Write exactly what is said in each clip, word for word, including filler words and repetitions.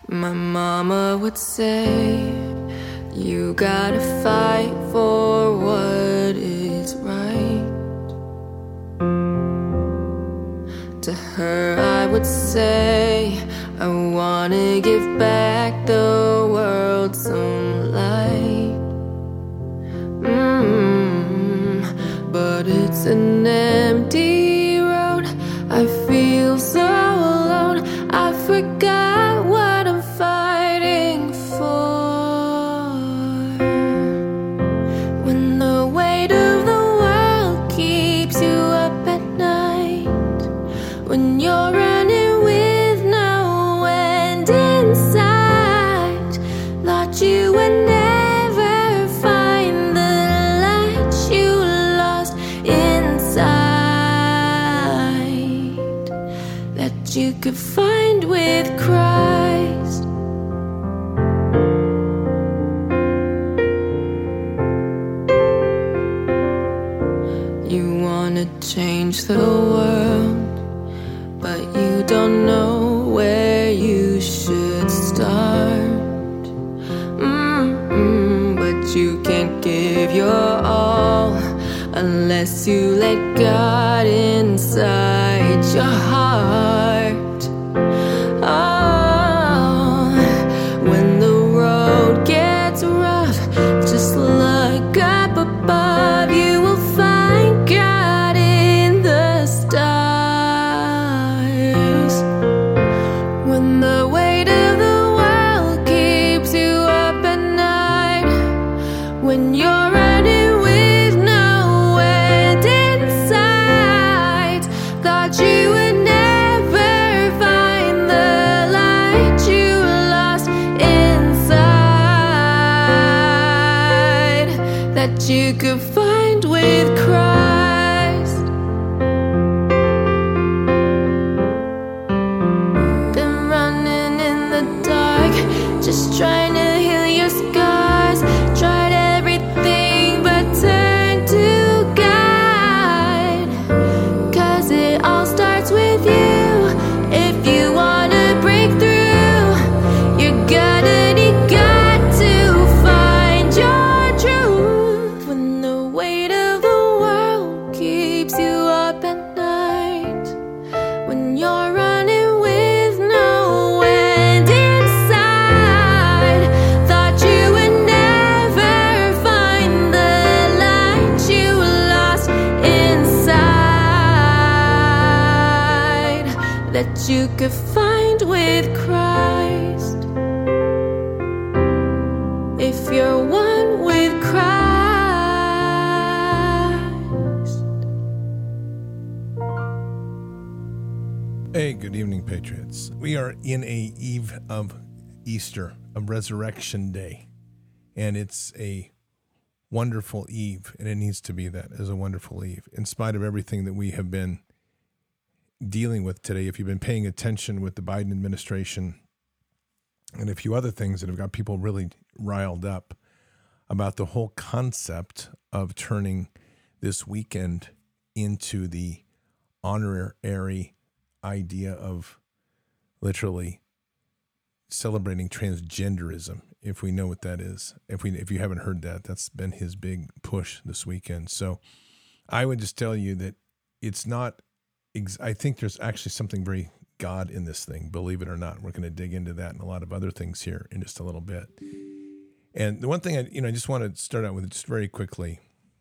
My mama would say, you gotta fight for what is right. To her I would say, I wanna give back the world some light. Mm, but it's an empty road. I feel so alone. I forgot what I'm fighting for. When the weight of the world keeps you up at night, when you're running with no end in sight, thought you would never find the light you lost inside, that you could find with Christ. You wanna change the world, but you don't know where you should start. Mm-mm, but you can't give your all unless you let God inside your heart. Oh, when the road gets rough, just look up above. You will find God in the stars. When the weight of the world keeps you up at night, when you're running with no end in sight, thought you would never find the light you lost inside, that you could find with Christ. Been running in the dark, just trying to heal your scars. Tried everything but turned to God, 'cause it all starts with you. If you wanna break through, you're gonna need God to find your truth. When the weight of the world keeps you up at night, when you're running with no end inside, thought you would never find the light you lost inside, that you could find with Christ. If you're one with Christ. Hey, good evening, Patriots. We are in a eve of Easter, of Resurrection Day, and it's a wonderful eve, and it needs to be that, as a wonderful eve, in spite of everything that we have been dealing with today. If you've been paying attention with the Biden administration and a few other things that have got people really riled up about the whole concept of turning this weekend into the honorary idea of literally celebrating transgenderism, if we know what that is. If we if you haven't heard that, that's been his big push this weekend. So I would just tell you that it's not, ex- I think there's actually something very God in this thing, believe it or not. We're going to dig into that and a lot of other things here in just a little bit. And the one thing I, you know, I just want to start out with just very quickly.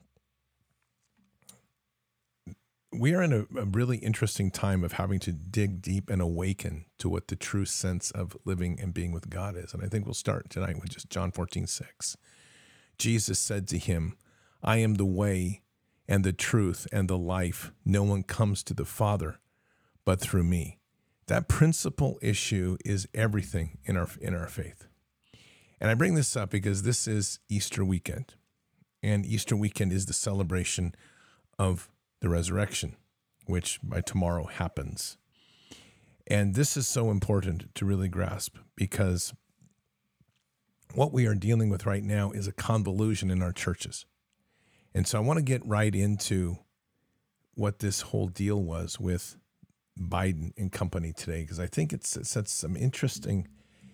We are in a, a really interesting time of having to dig deep and awaken to what the true sense of living and being with God is. And I think we'll start tonight with just John fourteen six. Jesus said to him, I am the way and the truth and the life. No one comes to the Father but through me. That principal issue is everything in our in our faith. And I bring this up because this is Easter weekend. And Easter weekend is the celebration of the resurrection, which by tomorrow happens. And this is so important to really grasp, because what we are dealing with right now is a convolution in our churches. And so I want to get right into what this whole deal was with Biden and company today, because I think it's, it sets some interesting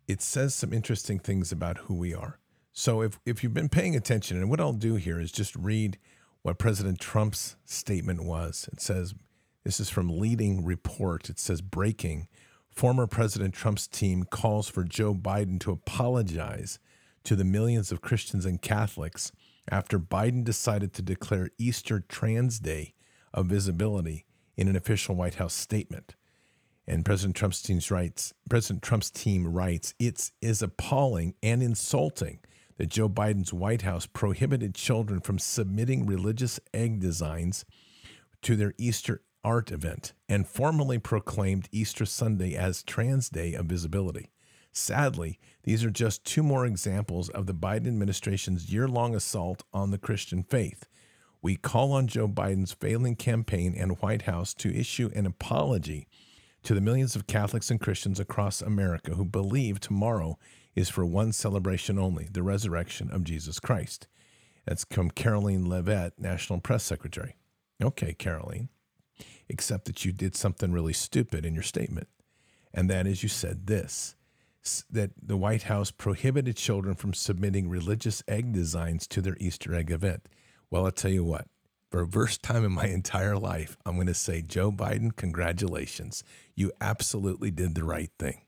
it says some interesting things about who we are. So if, if you've been paying attention, and what I'll do here is just read what President Trump's statement was. It says, this is from Leading Report. It says, breaking, former President Trump's team calls for Joe Biden to apologize to the millions of Christians and Catholics after Biden decided to declare Easter Trans Day of visibility in an official White House statement. And President Trump's team writes, President Trump's team writes, it is appalling and insulting that Joe Biden's White House prohibited children from submitting religious egg designs to their Easter art event and formally proclaimed Easter Sunday as Trans Day of Visibility. Sadly, these are just two more examples of the Biden administration's year-long assault on the Christian faith. We call on Joe Biden's failing campaign and White House to issue an apology to the millions of Catholics and Christians across America who believe tomorrow is for one celebration only, the resurrection of Jesus Christ. That's from Caroline Leavitt, National Press Secretary. Okay, Caroline, except that you did something really stupid in your statement, and that is you said this, that the White House prohibited children from submitting religious egg designs to their Easter egg event. Well, I'll tell you what, for the first time in my entire life, I'm going to say, Joe Biden, congratulations. You absolutely did the right thing.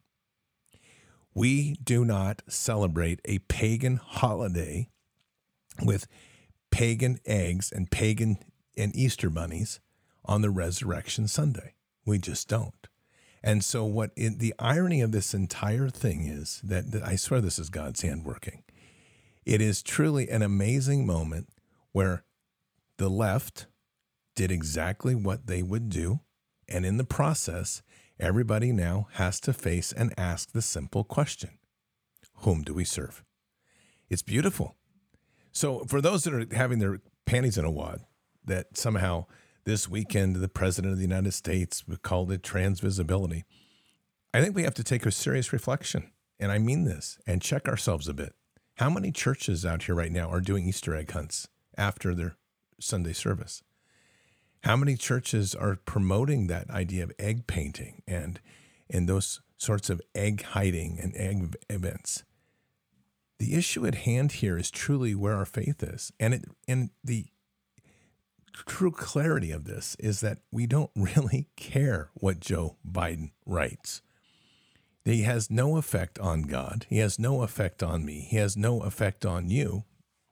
We do not celebrate a pagan holiday with pagan eggs and pagan and Easter bunnies on the Resurrection Sunday. We just don't. And so what it, the irony of this entire thing is that, that I swear this is God's hand working. It is truly an amazing moment where the left did exactly what they would do. And in the process, everybody now has to face and ask the simple question, whom do we serve? It's beautiful. So for those that are having their panties in a wad, that somehow this weekend the President of the United States called it trans visibility, I think we have to take a serious reflection, and I mean this, and check ourselves a bit. How many churches out here right now are doing Easter egg hunts after their Sunday service? How many churches are promoting that idea of egg painting and and those sorts of egg hiding and egg events? The issue at hand here is truly where our faith is. And it and the true clarity of this is that we don't really care what Joe Biden writes. He has no effect on God. He has no effect on me. He has no effect on you.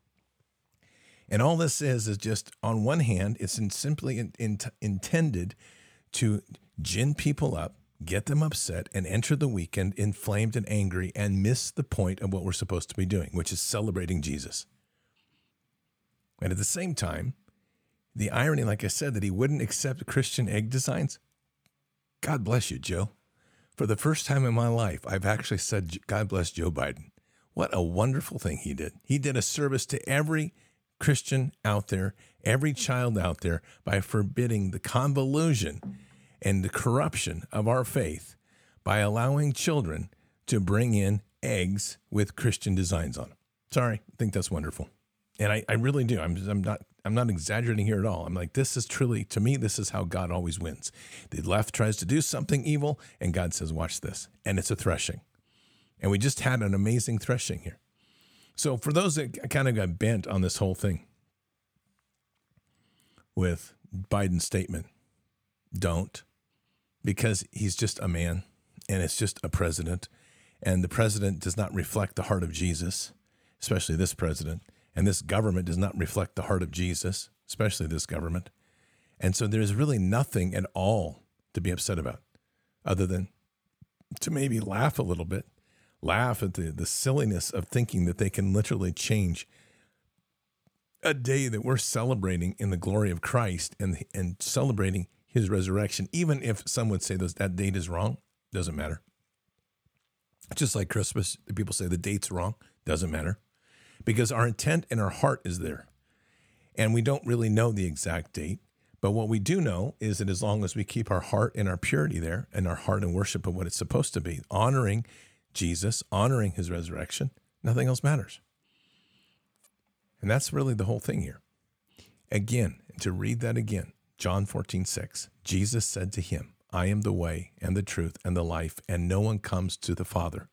And all this is, is just, on one hand, it's in simply in, in, intended to gin people up, get them upset, and enter the weekend inflamed and angry and miss the point of what we're supposed to be doing, which is celebrating Jesus. And at the same time, the irony, like I said, that he wouldn't accept Christian egg designs. God bless you, Joe. For the first time in my life, I've actually said, God bless Joe Biden. What a wonderful thing he did. He did a service to every Christian out there, every child out there, by forbidding the convolution and the corruption of our faith by allowing children to bring in eggs with Christian designs on them. Sorry, I think that's wonderful. And I, I really do. I'm, I'm not I'm not exaggerating here at all. I'm like, this is truly, to me, this is how God always wins. The left tries to do something evil, and God says, watch this. And it's a threshing. And we just had an amazing threshing here. So for those that kind of got bent on this whole thing with Biden's statement, don't, because he's just a man, and it's just a president, and the president does not reflect the heart of Jesus, especially this president. And this government does not reflect the heart of Jesus, especially this government. And so there's really nothing at all to be upset about other than to maybe laugh a little bit, laugh at the, the silliness of thinking that they can literally change a day that we're celebrating in the glory of Christ and, and celebrating his resurrection. Even if some would say those, that date is wrong, doesn't matter. Just like Christmas, people say the date's wrong, doesn't matter. Because our intent and our heart is there. And we don't really know the exact date. But what we do know is that as long as we keep our heart and our purity there and our heart and worship of what it's supposed to be, honoring Jesus, honoring his resurrection, nothing else matters. And that's really the whole thing here. Again, to read that again, John fourteen six, Jesus said to him, I am the way and the truth and the life, and no one comes to the Father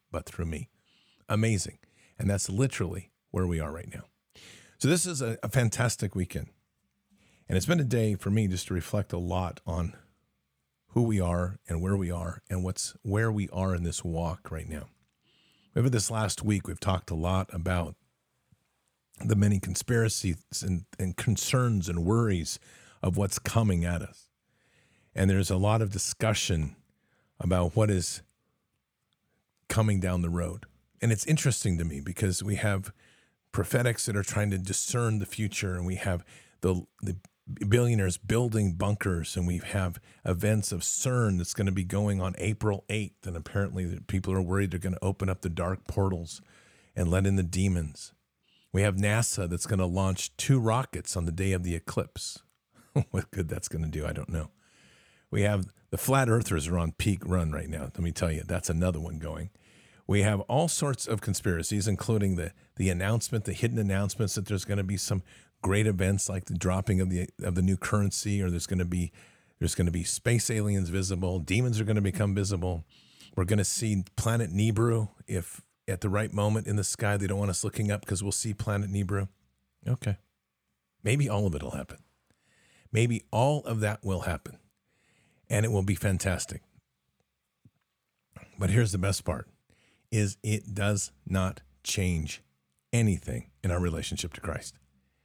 but through me. Amazing. And that's literally where we are right now. So this is a, a fantastic weekend. And it's been a day for me just to reflect a lot on who we are and where we are and what's where we are in this walk right now. Over this last week, we've talked a lot about the many conspiracies and, and concerns and worries of what's coming at us. And there's a lot of discussion about what is coming down the road. And it's interesting to me because we have prophetics that are trying to discern the future, and we have the, the billionaires building bunkers, and we have events of CERN that's going to be going on April eighth, and apparently people are worried they're going to open up the dark portals and let in the demons. We have NASA that's going to launch two rockets on the day of the eclipse. What good that's going to do, I don't know. We have the flat earthers are on peak run right now. Let me tell you, that's another one going. We have all sorts of conspiracies, including the the announcement, the hidden announcements that there's going to be some great events like the dropping of the of the new currency, or there's going to be there's going to be space aliens visible, demons are going to become visible. We're going to see planet Nibiru if at the right moment in the sky they don't want us looking up because we'll see planet Nibiru. Okay, maybe all of it will happen. Maybe all of that will happen, and it will be fantastic. But here's the best part, is it does not change anything in our relationship to Christ.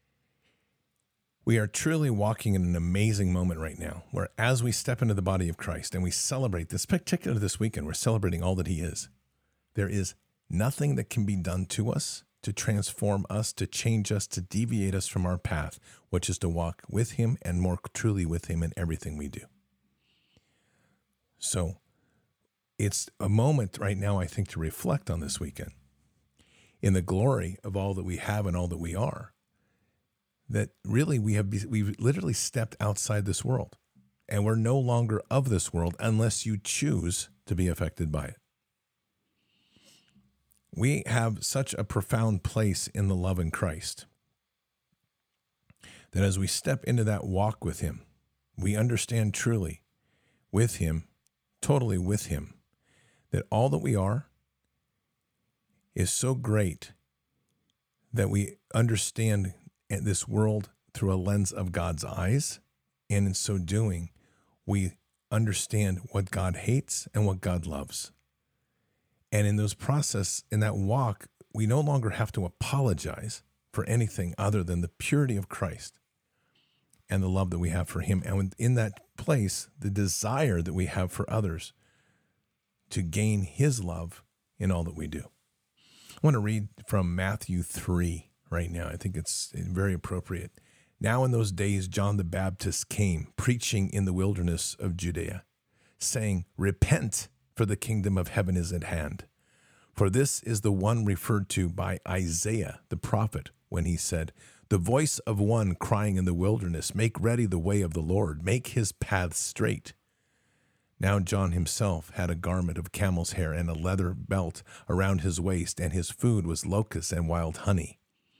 We are truly walking in an amazing moment right now, where as we step into the body of Christ and we celebrate this, particularly this weekend, we're celebrating all that he is. There is nothing that can be done to us to transform us, to change us, to deviate us from our path, which is to walk with him and more truly with him in everything we do. So it's a moment right now, I think, to reflect on this weekend in the glory of all that we have and all that we are, that really we have, we've literally stepped outside this world, and we're no longer of this world unless you choose to be affected by it. We have such a profound place in the love in Christ that as we step into that walk with him, we understand truly with him, totally with him, that all that we are is so great that we understand this world through a lens of God's eyes. And in so doing, we understand what God hates and what God loves. And in those process, in that walk, we no longer have to apologize for anything other than the purity of Christ and the love that we have for him. And in that place, the desire that we have for others to gain his love in all that we do. I want to read from Matthew three right now. I think it's very appropriate. Now in those days, John the Baptist came, preaching in the wilderness of Judea, saying, "Repent, for the kingdom of heaven is at hand." For this is the one referred to by Isaiah the prophet when he said, "The voice of one crying in the wilderness, make ready the way of the Lord, make his paths straight." Now John himself had a garment of camel's hair and a leather belt around his waist, and his food was locusts and wild honey.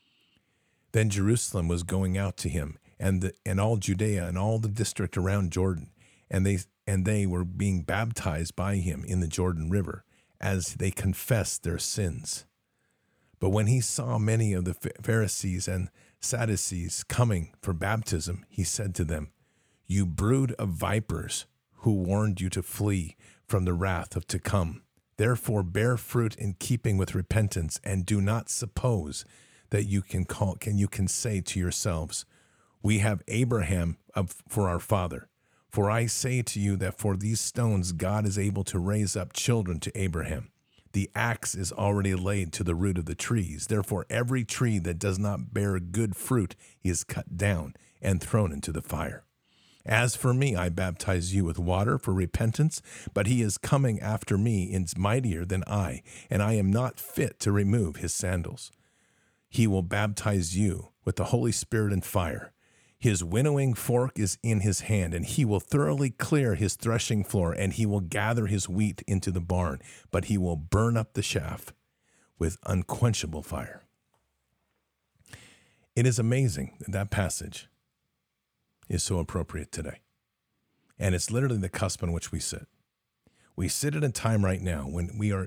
Then Jerusalem was going out to him, and the, and all Judea and all the district around Jordan, and they and they were being baptized by him in the Jordan River, as they confessed their sins. But when he saw many of the Pharisees and Sadducees coming for baptism, he said to them, "You brood of vipers, who warned you to flee from the wrath of to come. Therefore bear fruit in keeping with repentance, and do not suppose that you can call can you can say to yourselves, 'We have Abraham of, for our father.' For I say to you that for these stones God is able to raise up children to Abraham. The axe is already laid to the root of the trees. Therefore every tree that does not bear good fruit is cut down and thrown into the fire. As for me, I baptize you with water for repentance, but he is coming after me, is mightier than I, and I am not fit to remove his sandals. He will baptize you with the Holy Spirit and fire. His winnowing fork is in his hand, and he will thoroughly clear his threshing floor, and he will gather his wheat into the barn, but he will burn up the chaff with unquenchable fire." It is amazing that that passage is so appropriate today. And it's literally the cusp on which we sit. We sit at a time right now when we are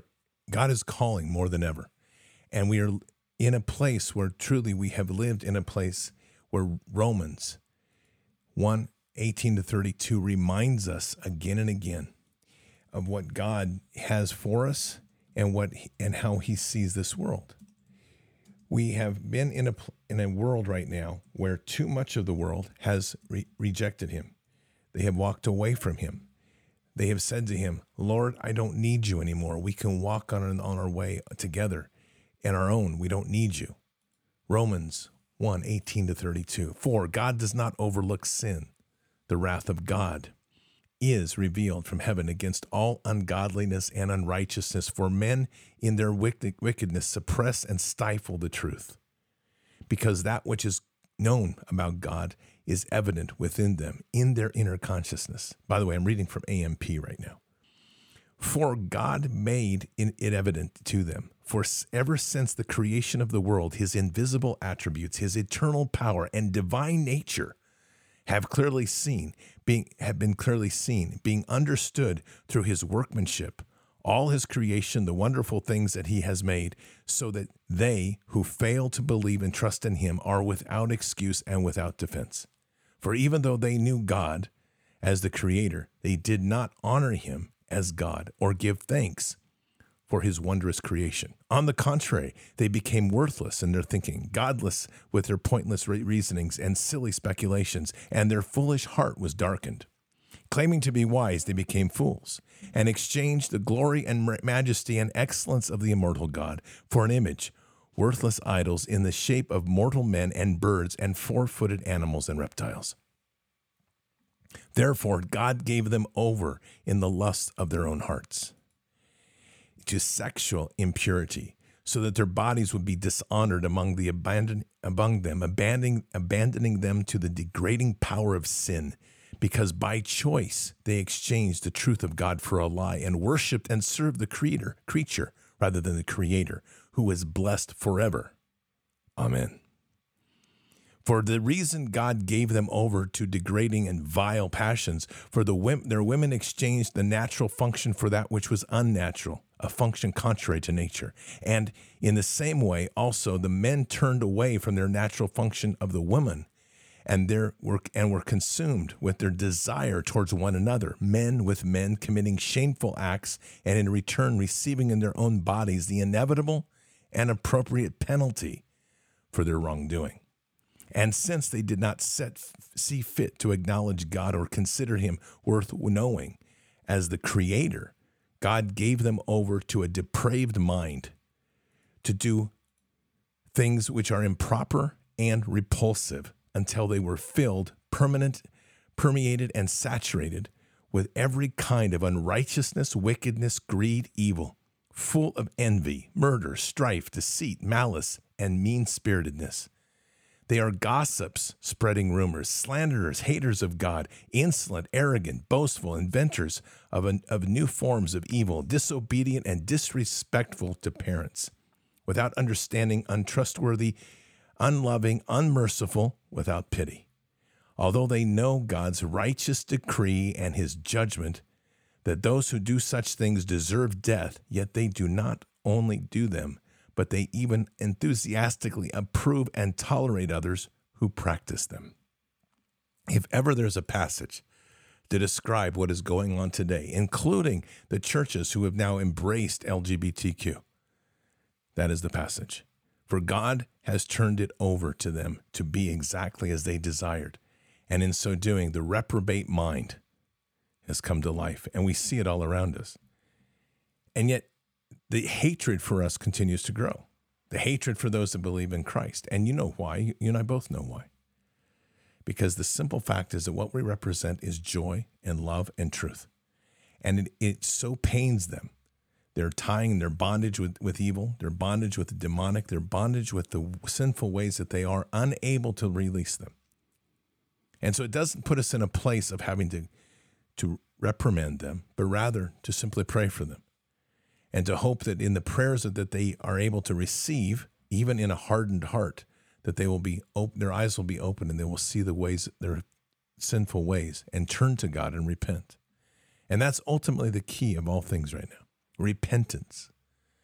God is calling more than ever. And we are in a place where truly we have lived in a place where Romans one, eighteen to thirty-two reminds us again and again of what God has for us and what and how he sees this world. We have been in a in a world right now where too much of the world has re- rejected him. They have walked away from him. They have said to him, Lord, I don't need you anymore. We can walk on, on our way together in our own. We don't need you. Romans one, eighteen to thirty-two. For God does not overlook sin. The wrath of God is revealed from heaven against all ungodliness and unrighteousness, for men in their wickedness suppress and stifle the truth, because that which is known about God is evident within them, in their inner consciousness. By the way, I'm reading from A M P right now. For God made it evident to them, for ever since the creation of the world, his invisible attributes, his eternal power and divine nature have clearly seen, being have been clearly seen, being understood through his workmanship, all his creation, the wonderful things that he has made, so that they who fail to believe and trust in him are without excuse and without defense. For even though they knew God as the creator, they did not honor him as God or give thanks for his wondrous creation. On the contrary, they became worthless in their thinking, godless with their pointless reasonings and silly speculations, and their foolish heart was darkened. Claiming to be wise, they became fools, and exchanged the glory and majesty and excellence of the immortal God for an image, worthless idols in the shape of mortal men and birds and four-footed animals and reptiles. Therefore, God gave them over in the lust of their own hearts to sexual impurity, so that their bodies would be dishonored among the abandon, among them, abandoning, abandoning them to the degrading power of sin, because by choice they exchanged the truth of God for a lie and worshipped and served the creator, creature rather than the Creator, who is blessed forever. Amen. For the reason God gave them over to degrading and vile passions, for the their women exchanged the natural function for that which was unnatural, a function contrary to nature. And in the same way, also, the men turned away from their natural function of the woman, and their work and were consumed with their desire towards one another, men with men committing shameful acts, and in return receiving in their own bodies the inevitable and appropriate penalty for their wrongdoing. And since they did not set, see fit to acknowledge God or consider him worth knowing as the Creator, God gave them over to a depraved mind to do things which are improper and repulsive, until they were filled, permanent, permeated, and saturated with every kind of unrighteousness, wickedness, greed, evil, full of envy, murder, strife, deceit, malice, and mean-spiritedness. They are gossips, spreading rumors, slanderers, haters of God, insolent, arrogant, boastful, inventors of, an, of new forms of evil, disobedient and disrespectful to parents, without understanding, untrustworthy, unloving, unmerciful, without pity. Although they know God's righteous decree and his judgment that those who do such things deserve death, yet they do not only do them, but they even enthusiastically approve and tolerate others who practice them. If ever there's a passage to describe what is going on today, including the churches who have now embraced L G B T Q, that is the passage. For God has turned it over to them to be exactly as they desired. And in so doing, the reprobate mind has come to life, and we see it all around us. And yet, the hatred for us continues to grow. The hatred for those that believe in Christ. And you know why. You and I both know why. Because the simple fact is that what we represent is joy and love and truth. And it, it so pains them. They're tying their bondage with, with evil, their bondage with the demonic, their bondage with the sinful ways that they are unable to release them. And so it doesn't put us in a place of having to, to reprimand them, but rather to simply pray for them. And to hope that in the prayers that they are able to receive, even in a hardened heart, that they will be open, their eyes will be open, and they will see the ways, their sinful ways, and turn to God and repent. And that's ultimately the key of all things right now. Repentance.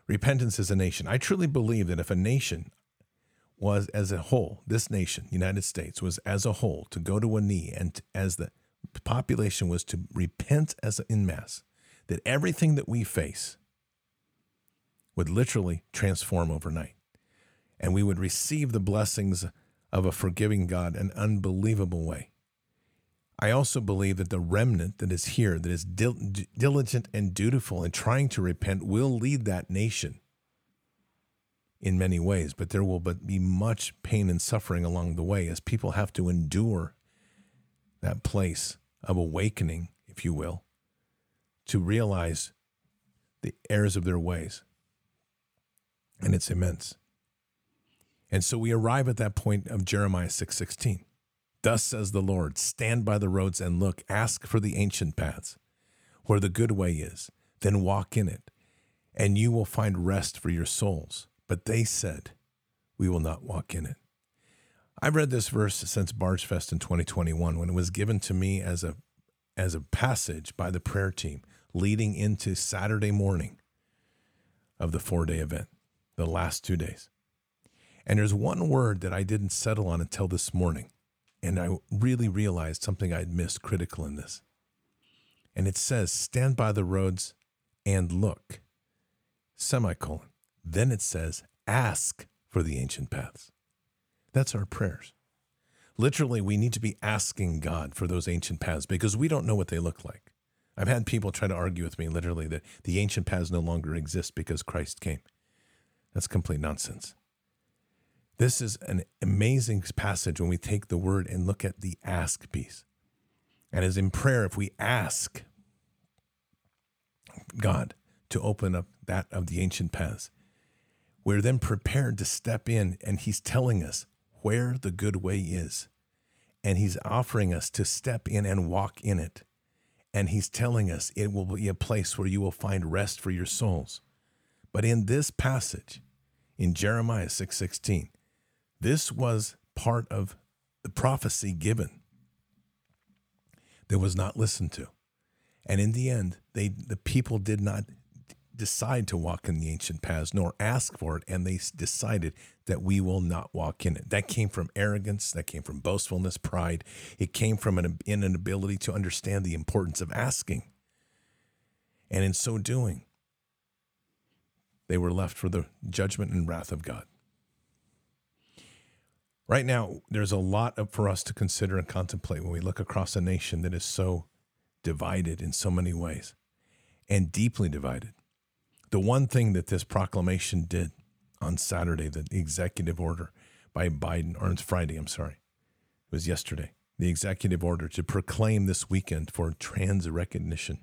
Repentance is a nation. I truly believe that if a nation was as a whole, this nation, United States, was as a whole to go to a knee and as the population was to repent as en masse, that everything that we face would literally transform overnight. And we would receive the blessings of a forgiving God in an unbelievable way. I also believe that the remnant that is here, that is dil- diligent and dutiful and trying to repent, will lead that nation in many ways. But there will but be much pain and suffering along the way as people have to endure that place of awakening, if you will, to realize the errors of their ways. And it's immense. And so we arrive at that point of Jeremiah six sixteen. Thus says the Lord, stand by the roads and look, ask for the ancient paths, where the good way is, then walk in it, and you will find rest for your souls. But they said, we will not walk in it. I've read this verse since Barge Fest in twenty twenty-one, when it was given to me as a as a passage by the prayer team leading into Saturday morning of the four-day event, the last two days. And there's one word that I didn't settle on until this morning. And I really realized something I'd missed critical in this. And it says, stand by the roads and look, semicolon. Then it says, ask for the ancient paths. That's our prayers. Literally, we need to be asking God for those ancient paths because we don't know what they look like. I've had people try to argue with me literally that the ancient paths no longer exist because Christ came. That's complete nonsense. This is an amazing passage when we take the word and look at the ask piece. And as in prayer, if we ask God to open up that of the ancient paths, we're then prepared to step in, and he's telling us where the good way is. And he's offering us to step in and walk in it. And he's telling us it will be a place where you will find rest for your souls. But in this passage, in Jeremiah six sixteen, this was part of the prophecy given that was not listened to. And in the end, they the people did not decide to walk in the ancient paths, nor ask for it, and they decided that we will not walk in it. That came from arrogance, that came from boastfulness, pride. It came from an inability to understand the importance of asking. And in so doing, they were left for the judgment and wrath of God. Right now, there's a lot of, for us to consider and contemplate when we look across a nation that is so divided in so many ways and deeply divided. The one thing that this proclamation did on Saturday, the executive order by Biden, or it's Friday, I'm sorry, it was yesterday, the executive order to proclaim this weekend for trans recognition.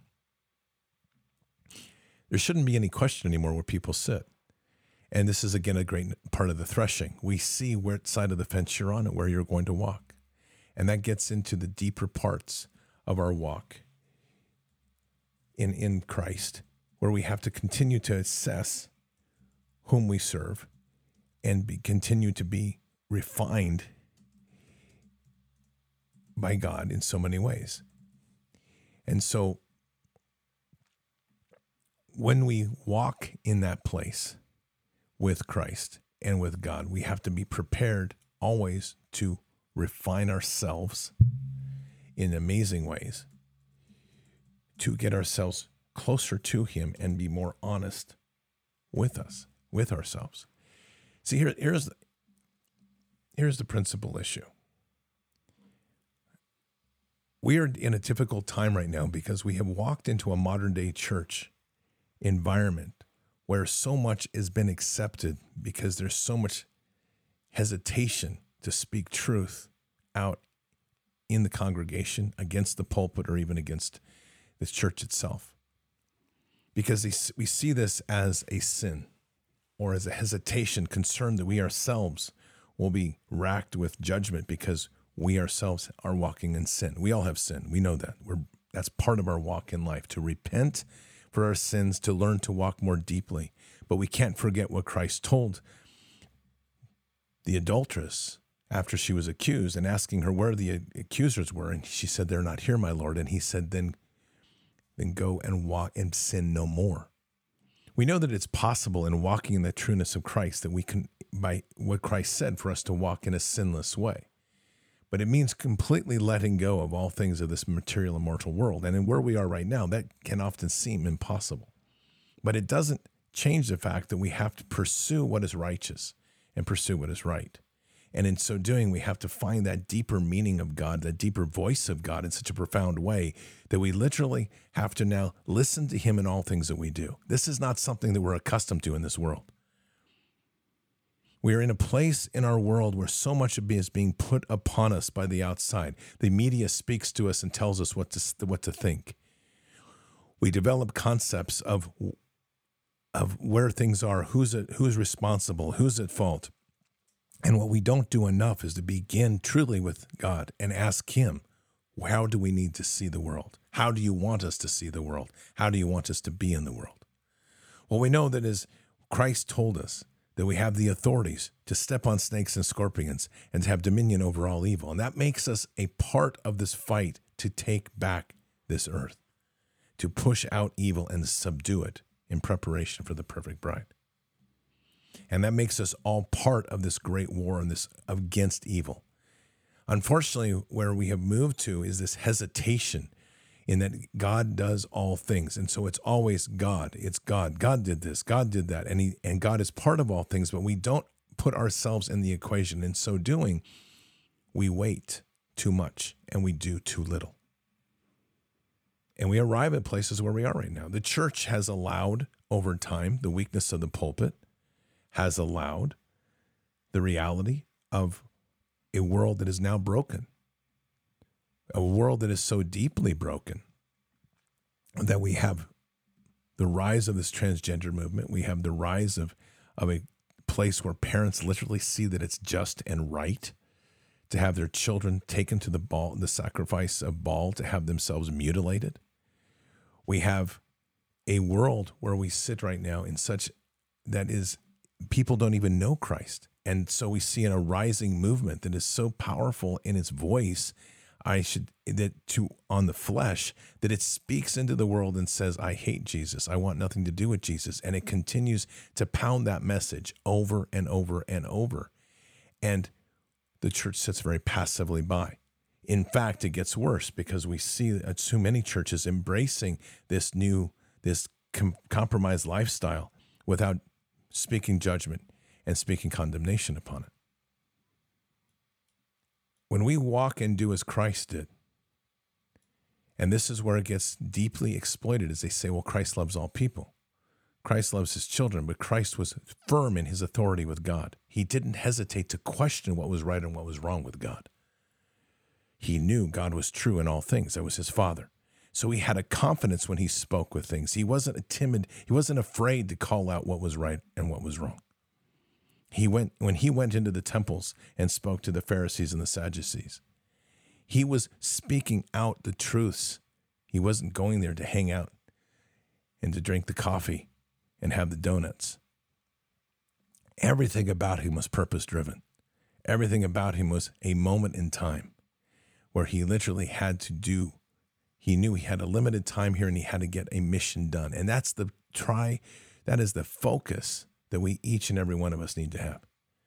There shouldn't be any question anymore where people sit. And this is, again, a great part of the threshing. We see what side of the fence you're on and where you're going to walk. And that gets into the deeper parts of our walk in, in Christ, where we have to continue to assess whom we serve and be, continue to be refined by God in so many ways. And so when we walk in that place with Christ and with God, we have to be prepared always to refine ourselves in amazing ways, to get ourselves closer to him and be more honest with us, with ourselves. See, here, here's, here's the principal issue. We are in a difficult time right now because we have walked into a modern day church environment where so much has been accepted because there's so much hesitation to speak truth out in the congregation, against the pulpit, or even against the church itself. Because we see this as a sin or as a hesitation, concern that we ourselves will be racked with judgment because we ourselves are walking in sin. We all have sin. We know that. We're that's part of our walk in life, to repent for our sins, to learn to walk more deeply. But we can't forget what Christ told the adulteress after she was accused and asking her where the accusers were. And she said, they're not here, my Lord. And he said, then, then go and walk and sin no more. We know that it's possible in walking in the trueness of Christ that we can, by what Christ said, for us to walk in a sinless way. But it means completely letting go of all things of this material and mortal world. And in where we are right now, that can often seem impossible. But it doesn't change the fact that we have to pursue what is righteous and pursue what is right. And in so doing, we have to find that deeper meaning of God, that deeper voice of God in such a profound way that we literally have to now listen to him in all things that we do. This is not something that we're accustomed to in this world. We are in a place in our world where so much of it is being put upon us by the outside. The media speaks to us and tells us what to, what to think. We develop concepts of, of where things are, who's, a, who's responsible, who's at fault. And what we don't do enough is to begin truly with God and ask him, how do we need to see the world? How do you want us to see the world? How do you want us to be in the world? Well, we know that as Christ told us that we have the authorities to step on snakes and scorpions and to have dominion over all evil. And that makes us a part of this fight to take back this earth, to push out evil and subdue it in preparation for the perfect bride. And that makes us all part of this great war and this against evil. Unfortunately, where we have moved to is this hesitation in that God does all things. And so it's always God. It's God. God did this. God did that. And he, and God is part of all things, but we don't put ourselves in the equation. In so doing, we wait too much and we do too little. And we arrive at places where we are right now. The church has allowed over time the weakness of the pulpit, has allowed the reality of a world that is now broken, a world that is so deeply broken that we have the rise of this transgender movement. We have the rise of, of a place where parents literally see that it's just and right to have their children taken to the ball, the sacrifice of Baal, to have themselves mutilated. We have a world where we sit right now in such that is people don't even know Christ. And so we see in a rising movement that is so powerful in its voice, I should, that to on the flesh, that it speaks into the world and says, I hate Jesus. I want nothing to do with Jesus. And it continues to pound that message over and over and over. And the church sits very passively by. In fact, it gets worse because we see too many churches embracing this new, this com- compromised lifestyle without speaking judgment and speaking condemnation upon it. When we walk and do as Christ did, and this is where it gets deeply exploited, as they say, well, Christ loves all people. Christ loves his children, but Christ was firm in his authority with God. He didn't hesitate to question what was right and what was wrong with God. He knew God was true in all things. That was his Father. So he had a confidence when he spoke with things. He wasn't a timid, he wasn't afraid to call out what was right and what was wrong. He went, when he went into the temples and spoke to the Pharisees and the Sadducees, he was speaking out the truths. He wasn't going there to hang out and to drink the coffee and have the donuts. Everything about him was purpose-driven. Everything about him was a moment in time where he literally had to do, he knew he had a limited time here and he had to get a mission done. And that's the try, that is the focus that we, each and every one of us, need to have.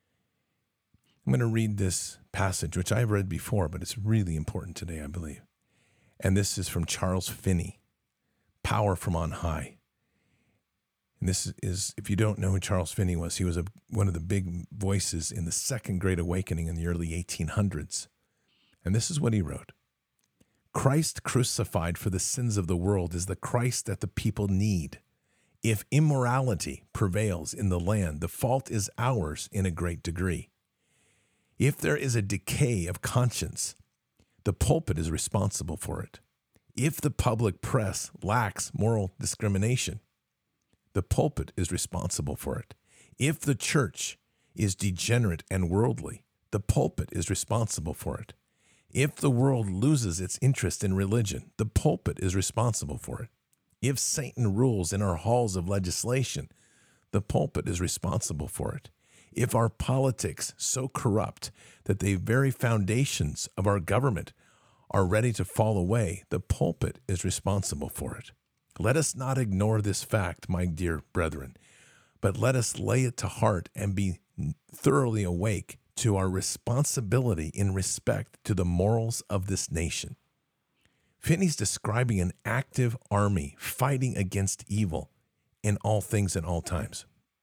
I'm going to read this passage, which I've read before, but it's really important today, I believe. And this is from Charles Finney, Power from on High. And this is, if you don't know who Charles Finney was, he was a, one of the big voices in the Second Great Awakening in the early eighteen hundreds. And this is what he wrote. Christ crucified for the sins of the world is the Christ that the people need. If immorality prevails in the land, the fault is ours in a great degree. If there is a decay of conscience, the pulpit is responsible for it. If the public press lacks moral discrimination, the pulpit is responsible for it. If the church is degenerate and worldly, the pulpit is responsible for it. If the world loses its interest in religion, the pulpit is responsible for it. If Satan rules in our halls of legislation, the pulpit is responsible for it. If our politics so corrupt that the very foundations of our government are ready to fall away, the pulpit is responsible for it. Let us not ignore this fact, my dear brethren, but let us lay it to heart and be thoroughly awake to our responsibility in respect to the morals of this nation. Finney's describing an active army fighting against evil in all things and all times.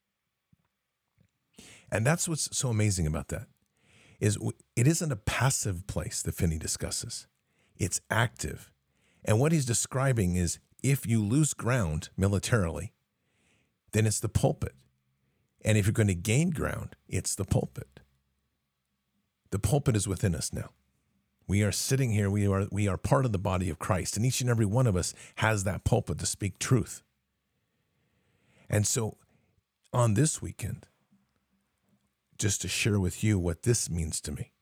And that's what's so amazing about that, is it isn't a passive place that Finney discusses. It's active. And what he's describing is if you lose ground militarily, then it's the pulpit. And if you're going to gain ground, it's the pulpit. The pulpit is within us now. We are sitting here, we are we are part of the body of Christ, and each and every one of us has that pulpit to speak truth. And so on this weekend, just to share with you what this means to me,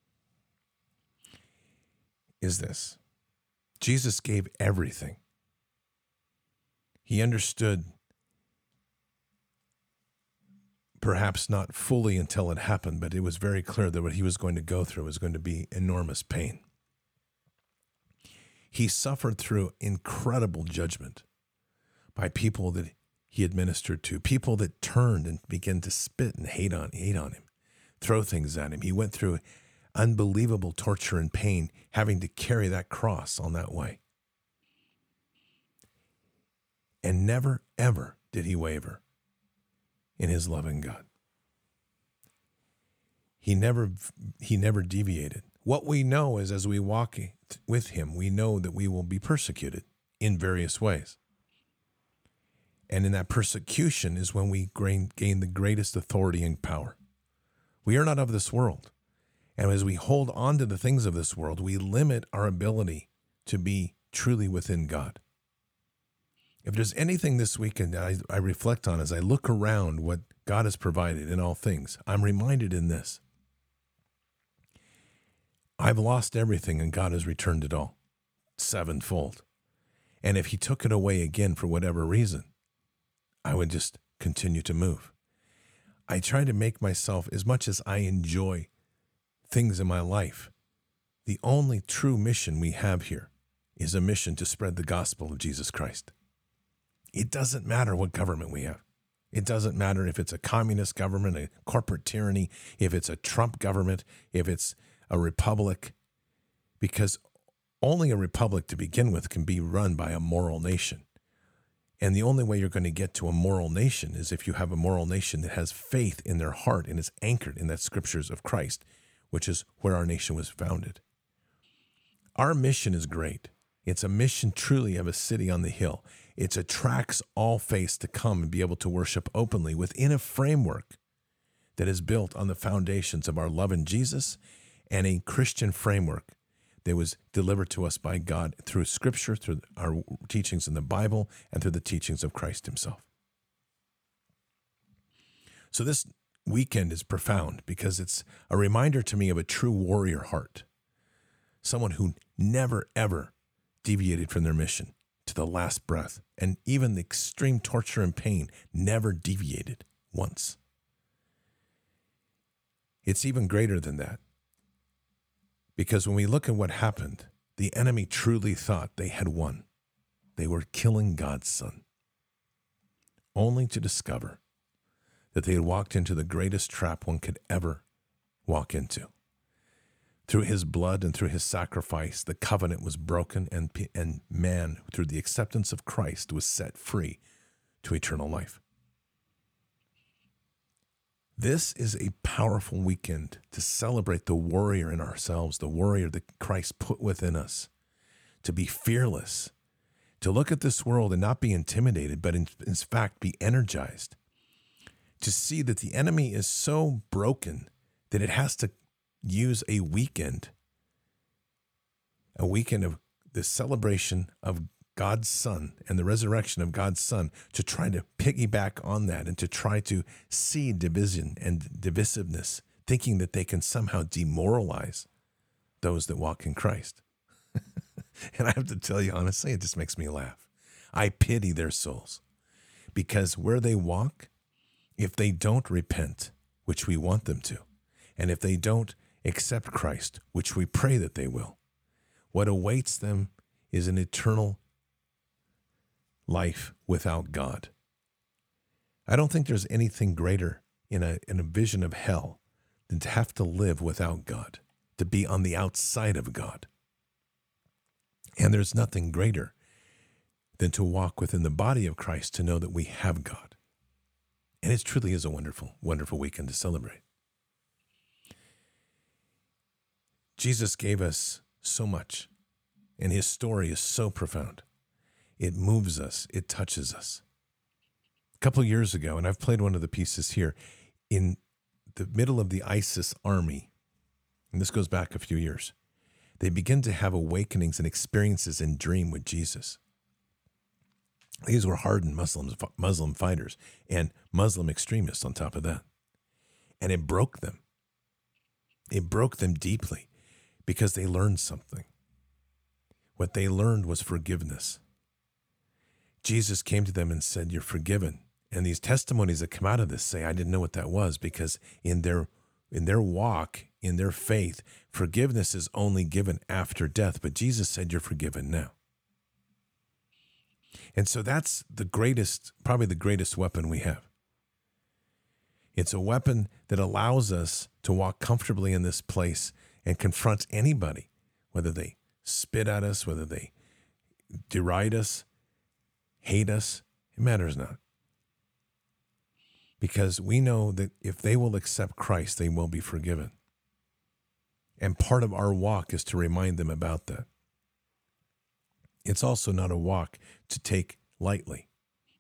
is this. Jesus gave everything. He understood, perhaps not fully until it happened, but it was very clear that what he was going to go through was going to be enormous pain. He suffered through incredible judgment by people that he administered to, people that turned and began to spit and hate on, hate on him, throw things at him. He went through unbelievable torture and pain, having to carry that cross on that way. And never, ever did he waver in his loving God. He never, he never deviated. What we know is as we walk with him, we know that we will be persecuted in various ways. And in that persecution is when we gain, gain the greatest authority and power. We are not of this world. And as we hold on to the things of this world, we limit our ability to be truly within God. If there's anything this weekend that I, I reflect on as I look around what God has provided in all things, I'm reminded in this. I've lost everything and God has returned it all, sevenfold. And if he took it away again for whatever reason, I would just continue to move. I try to make myself, as much as I enjoy things in my life, the only true mission we have here is a mission to spread the gospel of Jesus Christ. It doesn't matter what government we have. It doesn't matter if it's a communist government, a corporate tyranny, if it's a Trump government, if it's a republic, because only a republic to begin with can be run by a moral nation. And the only way you're going to get to a moral nation is if you have a moral nation that has faith in their heart and is anchored in that scriptures of Christ, which is where our nation was founded. Our mission is great. It's a mission truly of a city on the hill. It attracts all faiths to come and be able to worship openly within a framework that is built on the foundations of our love in Jesus and a Christian framework that was delivered to us by God through Scripture, through our teachings in the Bible, and through the teachings of Christ himself. So this weekend is profound because it's a reminder to me of a true warrior heart, someone who never, ever deviated from their mission to the last breath, and even the extreme torture and pain never deviated once. It's even greater than that, because when we look at what happened, the enemy truly thought they had won. They were killing God's Son, only to discover that they had walked into the greatest trap one could ever walk into. Through his blood and through his sacrifice, the covenant was broken, and, and man, through the acceptance of Christ, was set free to eternal life. This is a powerful weekend to celebrate the warrior in ourselves, the warrior that Christ put within us, to be fearless, to look at this world and not be intimidated, but in, in fact be energized, to see that the enemy is so broken that it has to use a weekend, a weekend of the celebration of God's Son and the resurrection of God's Son to try to piggyback on that and to try to see division and divisiveness, thinking that they can somehow demoralize those that walk in Christ. And I have to tell you, honestly, it just makes me laugh. I pity their souls, because where they walk, if they don't repent, which we want them to, and if they don't accept Christ, which we pray that they will, what awaits them is an eternal life without God. I don't think there's anything greater in a, in a vision of hell than to have to live without God, to be on the outside of God. And there's nothing greater than to walk within the body of Christ to know that we have God. And it truly is a wonderful, wonderful weekend to celebrate. Jesus gave us so much, and his story is so profound. It moves us. It touches us. A couple of years ago, and I've played one of the pieces here, in the middle of the ISIS army, and this goes back a few years, they begin to have awakenings and experiences in dream with Jesus. These were hardened Muslims, Muslim fighters and Muslim extremists on top of that. And it broke them. It broke them deeply because they learned something. What they learned was forgiveness. Jesus came to them and said, "You're forgiven." And these testimonies that come out of this say, I didn't know what that was, because in their in their walk, in their faith, forgiveness is only given after death. But Jesus said, "You're forgiven now." And so that's the greatest, probably the greatest weapon we have. It's a weapon that allows us to walk comfortably in this place and confront anybody, whether they spit at us, whether they deride us, hate us, it matters not. Because we know that if they will accept Christ, they will be forgiven. And part of our walk is to remind them about that. It's also not a walk to take lightly.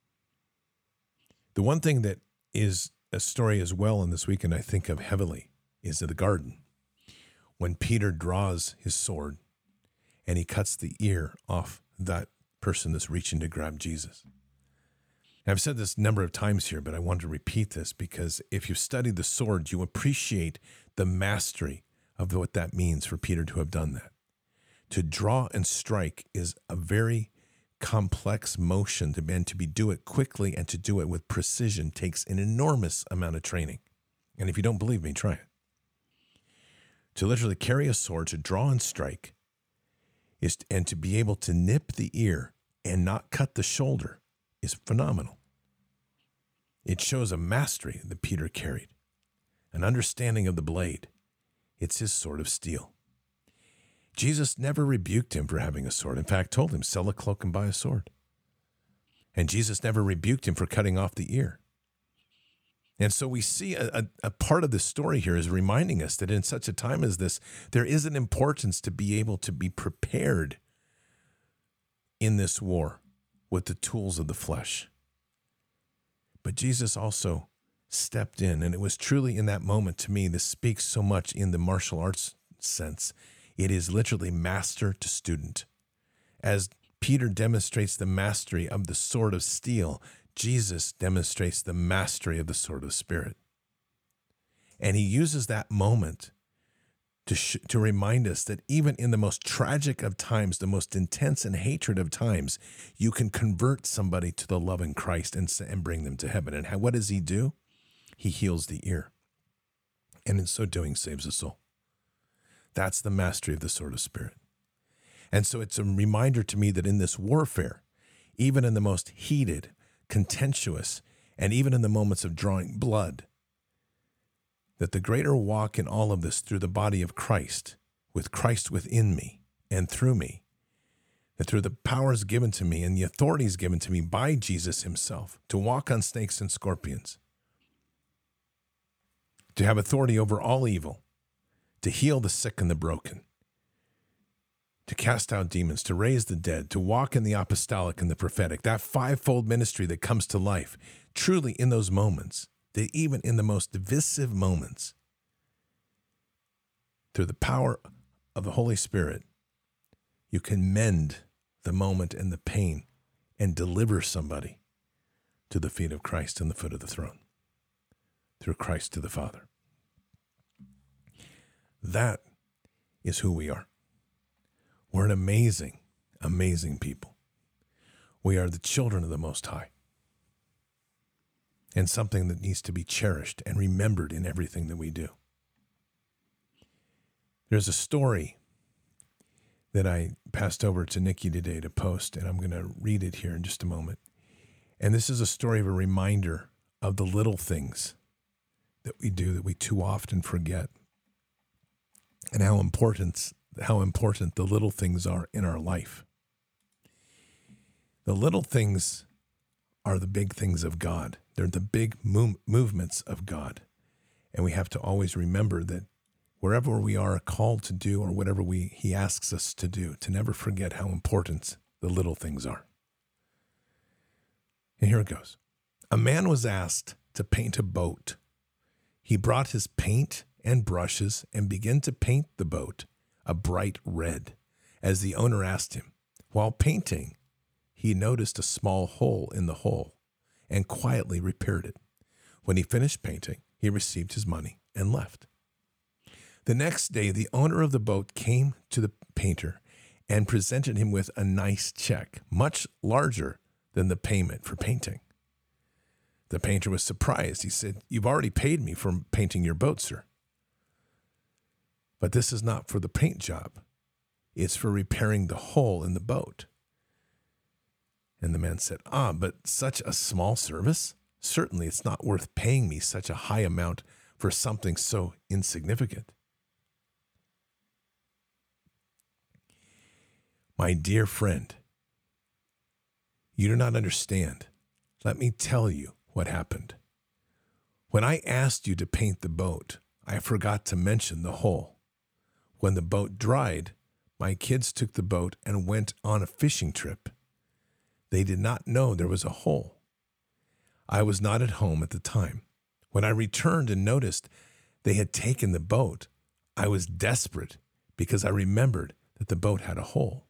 The one thing that is a story as well in this weekend I think of heavily is the garden. When Peter draws his sword and he cuts the ear off that person that's reaching to grab Jesus. And I've said this a number of times here, but I want to repeat this because if you study the sword, you appreciate the mastery of what that means for Peter to have done that. To draw and strike is a very complex motion, to, and to be do it quickly and to do it with precision takes an enormous amount of training. And if you don't believe me, try it. To literally carry a sword, to draw and strike, is and to be able to nip the ear and not cut the shoulder is phenomenal. It shows a mastery that Peter carried, an understanding of the blade. It's his sword of steel. Jesus never rebuked him for having a sword. In fact, told him, sell a cloak and buy a sword. And Jesus never rebuked him for cutting off the ear. And so we see a, a, a part of the story here is reminding us that in such a time as this, there is an importance to be able to be prepared in this war with the tools of the flesh. But Jesus also stepped in, and it was truly in that moment, to me, this speaks so much in the martial arts sense. It is literally master to student. As Peter demonstrates the mastery of the sword of steel, Jesus demonstrates the mastery of the sword of spirit. And he uses that moment to sh- to remind us that even in the most tragic of times, the most intense and hatred of times, you can convert somebody to the love in Christ and, and bring them to heaven. And how, what does he do? He heals the ear. And in so doing, saves a soul. That's the mastery of the sword of spirit. And so it's a reminder to me that in this warfare, even in the most heated, contentious, and even in the moments of drawing blood, that the greater walk in all of this through the body of Christ, with Christ within me and through me, that through the powers given to me and the authorities given to me by Jesus himself, to walk on snakes and scorpions, to have authority over all evil, to heal the sick and the broken, to cast out demons, to raise the dead, to walk in the apostolic and the prophetic, that fivefold ministry that comes to life, truly in those moments, that even in the most divisive moments, through the power of the Holy Spirit, you can mend the moment and the pain and deliver somebody to the feet of Christ and the foot of the throne, through Christ to the Father. That is who we are. We're an amazing, amazing people. We are the children of the Most High. And something that needs to be cherished and remembered in everything that we do. There's a story that I passed over to Nikki today to post, and I'm going to read it here in just a moment. And this is a story of a reminder of the little things that we do that we too often forget, and how important, how important the little things are in our life. The little things are the big things of God. They're the big move, movements of God. And we have to always remember that wherever we are called to do or whatever we he asks us to do, to never forget how important the little things are. And here it goes. A man was asked to paint a boat. He brought his paint and brushes and began to paint the boat a bright red. As the owner asked him, while painting, he noticed a small hole in the hull and quietly repaired it. When he finished painting, he received his money and left. The next day, the owner of the boat came to the painter and presented him with a nice check, much larger than the payment for painting. The painter was surprised. He said, "You've already paid me for painting your boat, sir. But this is not for the paint job. It's for repairing the hole in the boat." And the man said, "Ah, but such a small service? Certainly it's not worth paying me such a high amount for something so insignificant." My dear friend, you do not understand. Let me tell you what happened. When I asked you to paint the boat, I forgot to mention the hole. When the boat dried, my kids took the boat and went on a fishing trip. They did not know there was a hole. I was not at home at the time. When I returned and noticed they had taken the boat, I was desperate because I remembered that the boat had a hole.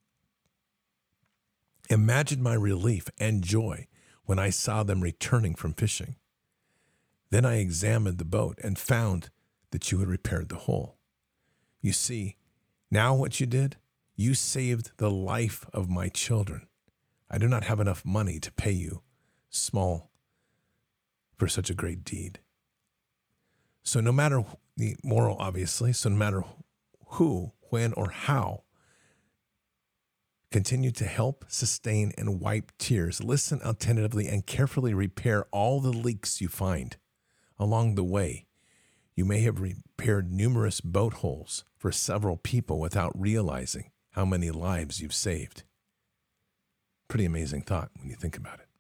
Imagine my relief and joy when I saw them returning from fishing. Then I examined the boat and found that you had repaired the hole. You see, now what you did, you saved the life of my children. I do not have enough money to pay you, small, for such a great deed. So no matter the moral, obviously, so no matter who, when, or how, continue to help, sustain, and wipe tears. Listen attentively and carefully repair all the leaks you find. Along the way, you may have repaired numerous boat holes for several people without realizing how many lives you've saved. Pretty amazing thought when you think about it.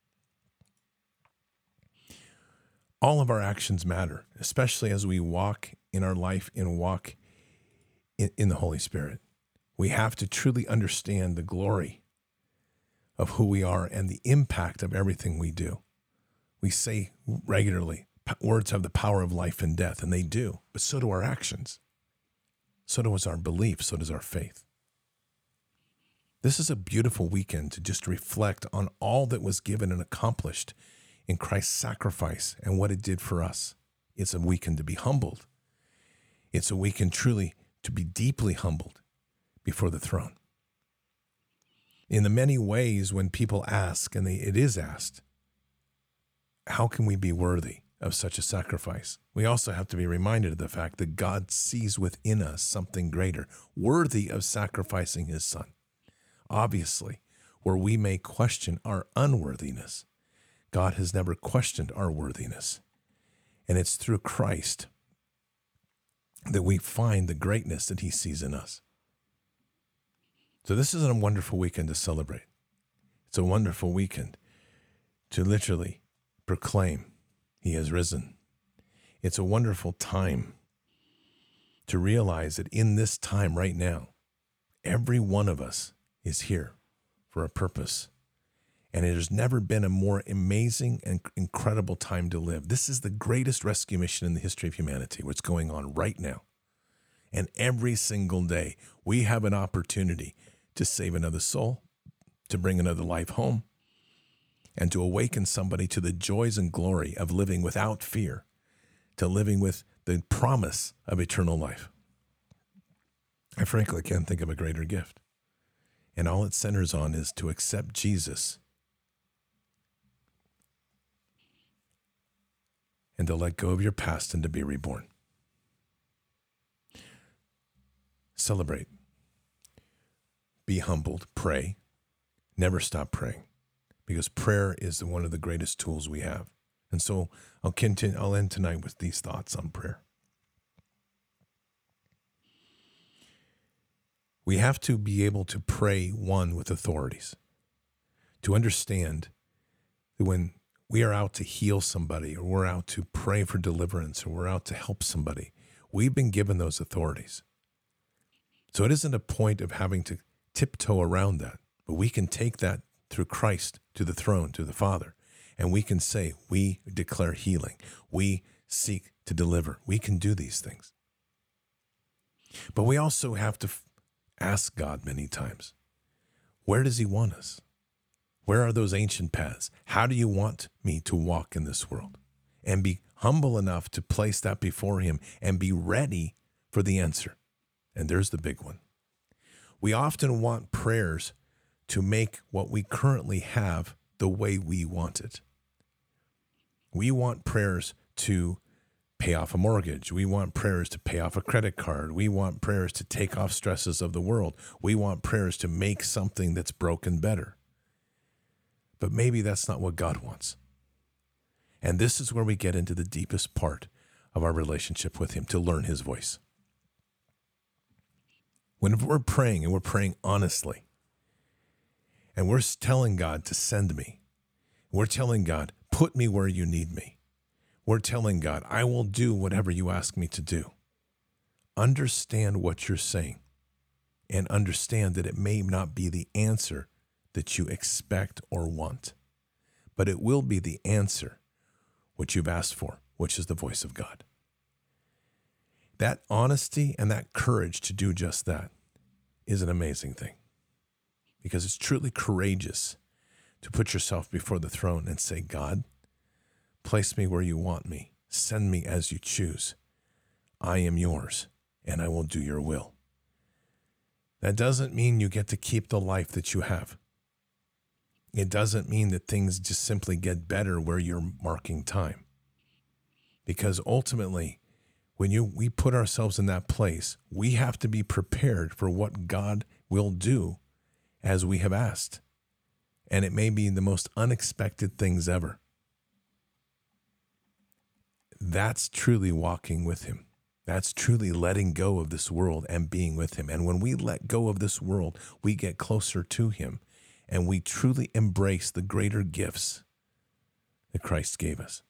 All of our actions matter, especially as we walk in our life and walk in, in the Holy Spirit. We have to truly understand the glory of who we are and the impact of everything we do. We say regularly, words have the power of life and death, and they do, but so do our actions. So does our belief, so does our faith. This is a beautiful weekend to just reflect on all that was given and accomplished in Christ's sacrifice and what it did for us. It's a weekend to be humbled. It's a weekend truly to be deeply humbled before the throne. In the many ways when people ask, and they, it is asked, how can we be worthy of such a sacrifice? We also have to be reminded of the fact that God sees within us something greater, worthy of sacrificing his son. Obviously, where we may question our unworthiness, God has never questioned our worthiness. And it's through Christ that we find the greatness that he sees in us. So this is a wonderful weekend to celebrate. It's a wonderful weekend to literally proclaim he has risen. It's a wonderful time to realize that in this time right now, every one of us is here for a purpose. And it has never been a more amazing and incredible time to live. This is the greatest rescue mission in the history of humanity, what's going on right now. And every single day, we have an opportunity to save another soul, to bring another life home, and to awaken somebody to the joys and glory of living without fear, to living with the promise of eternal life. I frankly can't think of a greater gift. And all it centers on is to accept Jesus and to let go of your past and to be reborn. Celebrate. be humbled, pray. Never stop praying, because prayer is one of the greatest tools we have. And so I'll continue, I'll end tonight with these thoughts on prayer. We have to be able to pray, one, with authorities, to understand that when we are out to heal somebody, or we're out to pray for deliverance, or we're out to help somebody, we've been given those authorities. So it isn't a point of having to tiptoe around that, but we can take that through Christ to the throne, to the Father, and we can say, we declare healing. We seek to deliver. We can do these things. But we also have to ask God many times, where does he want us? Where are those ancient paths? How do you want me to walk in this world? And be humble enough to place that before him and be ready for the answer. And there's the big one. We often want prayers to make what we currently have the way we want it. We want prayers to pay off a mortgage. We want prayers to pay off a credit card. We want prayers to take off stresses of the world. We want prayers to make something that's broken better. But maybe that's not what God wants. And this is where we get into the deepest part of our relationship with him, to learn his voice. When we're praying, and we're praying honestly, and we're telling God to send me, we're telling God, put me where you need me. We're telling God, I will do whatever you ask me to do. Understand what you're saying, and understand that it may not be the answer that you expect or want, but it will be the answer which you've asked for, which is the voice of God. That honesty and that courage to do just that is an amazing thing, because it's truly courageous to put yourself before the throne and say, God, place me where you want me. Send me as you choose. I am yours, and I will do your will. That doesn't mean you get to keep the life that you have. It doesn't mean that things just simply get better where you're marking time. Because ultimately, when you we put ourselves in that place, we have to be prepared for what God will do as we have asked. And it may be the most unexpected things ever. That's truly walking with him. That's truly letting go of this world and being with him. And when we let go of this world, we get closer to him, and we truly embrace the greater gifts that Christ gave us.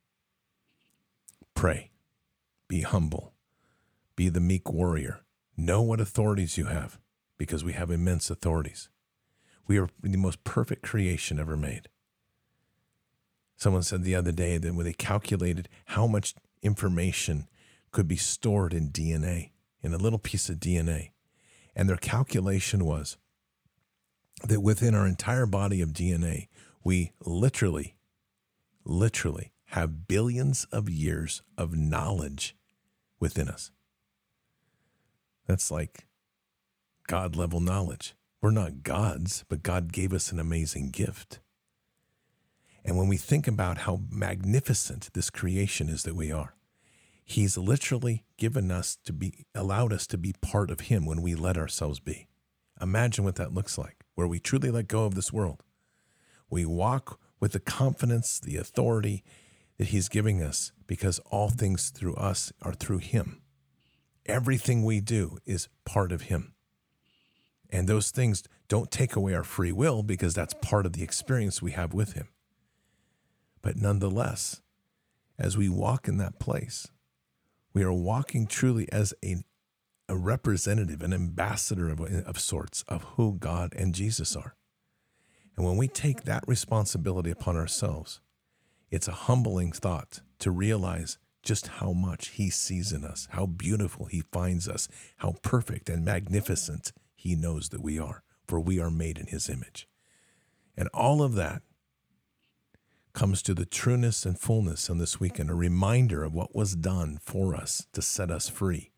Pray. Be humble. Be the meek warrior. Know what authorities you have, because we have immense authorities. We are the most perfect creation ever made. Someone said the other day that when they calculated how much information could be stored in D N A, in a little piece of D N A, and their calculation was that within our entire body of D N A, we literally, literally have billions of years of knowledge within us. That's like God-level knowledge. We're not gods, but God gave us an amazing gift. And when we think about how magnificent this creation is that we are, he's literally given us to be, allowed us to be part of him when we let ourselves be. Imagine what that looks like, where we truly let go of this world. We walk with the confidence, the authority that he's giving us, because all things through us are through him. Everything we do is part of him. And those things don't take away our free will, because that's part of the experience we have with him. But nonetheless, as we walk in that place, we are walking truly as a, a representative, an ambassador of, of sorts of who God and Jesus are. And when we take that responsibility upon ourselves, it's a humbling thought to realize just how much he sees in us, how beautiful he finds us, how perfect and magnificent he knows that we are, for we are made in his image. And all of that comes to the trueness and fullness on this weekend, a reminder of what was done for us to set us free,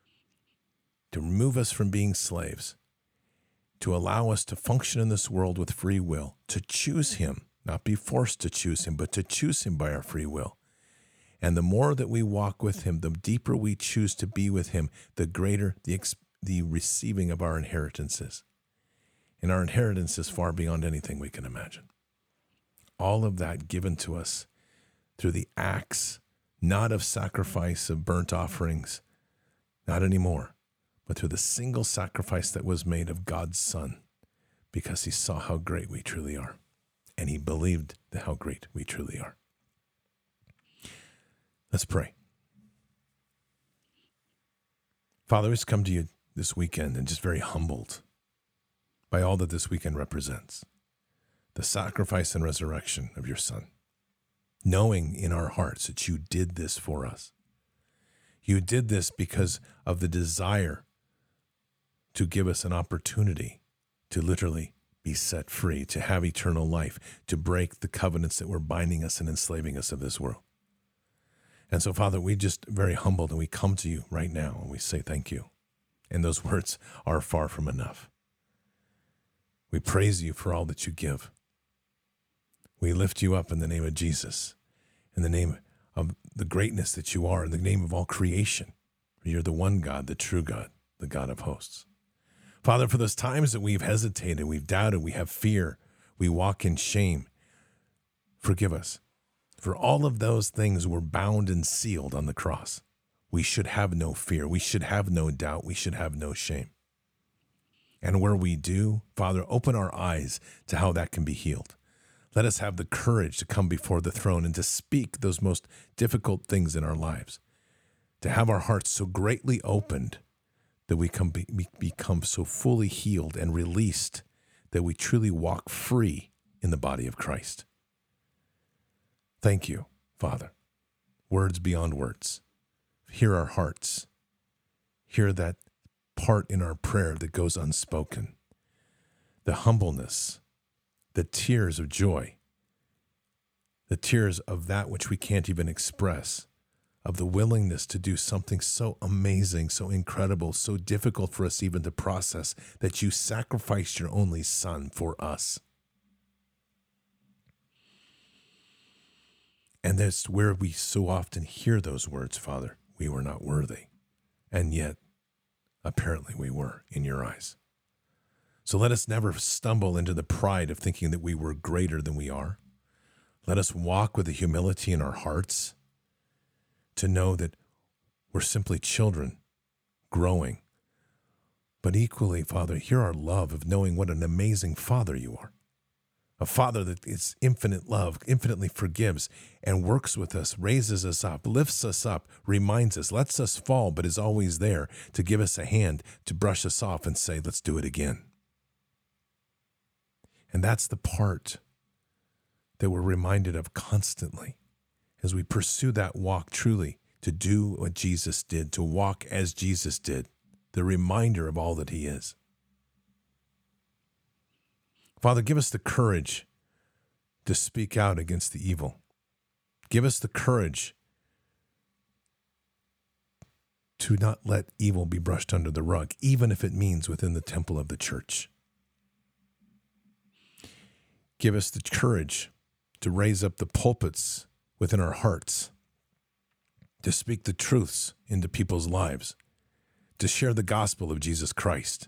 to remove us from being slaves, to allow us to function in this world with free will, to choose him, not be forced to choose him, but to choose him by our free will. And the more that we walk with him, the deeper we choose to be with him, the greater the, ex- the receiving of our inheritance is. And our inheritance is far beyond anything we can imagine. All of that given to us through the acts, not of sacrifice of burnt offerings, not anymore, but through the single sacrifice that was made of God's Son, because he saw how great we truly are, and he believed that how great we truly are. Let's pray. Father, we just come to you this weekend and just very humbled by all that this weekend represents, the sacrifice and resurrection of your Son, knowing in our hearts that you did this for us. You did this because of the desire to give us an opportunity to literally be set free, to have eternal life, to break the covenants that were binding us and enslaving us of this world. And so, Father, we just very humbled, and we come to you right now and we say thank you. And those words are far from enough. We praise you for all that you give. We lift you up in the name of Jesus, in the name of the greatness that you are, in the name of all creation. You're the one God, the true God, the God of hosts. Father, for those times that we've hesitated, we've doubted, we have fear, we walk in shame, forgive us. For all of those things were bound and sealed on the cross. We should have no fear. We should have no doubt. We should have no shame. And where we do, Father, open our eyes to how that can be healed. Let us have the courage to come before the throne and to speak those most difficult things in our lives, to have our hearts so greatly opened that we come be, become so fully healed and released that we truly walk free in the body of Christ. Thank you, Father. Words beyond words. Hear our hearts. Hear that part in our prayer that goes unspoken. The humbleness, the tears of joy, the tears of that which we can't even express, of the willingness to do something so amazing, so incredible, so difficult for us even to process, that you sacrificed your only Son for us. And that's where we so often hear those words, Father. We were not worthy. And yet, apparently we were in your eyes. So let us never stumble into the pride of thinking that we were greater than we are. Let us walk with the humility in our hearts to know that we're simply children growing. But equally, Father, hear our love of knowing what an amazing Father you are. A Father that is infinite love, infinitely forgives and works with us, raises us up, lifts us up, reminds us, lets us fall, but is always there to give us a hand, to brush us off and say, let's do it again. And that's the part that we're reminded of constantly as we pursue that walk truly, to do what Jesus did, to walk as Jesus did, the reminder of all that he is. Father, give us the courage to speak out against the evil. Give us the courage to not let evil be brushed under the rug, even if it means within the temple of the church. Give us the courage to raise up the pulpits within our hearts, to speak the truths into people's lives, to share the gospel of Jesus Christ,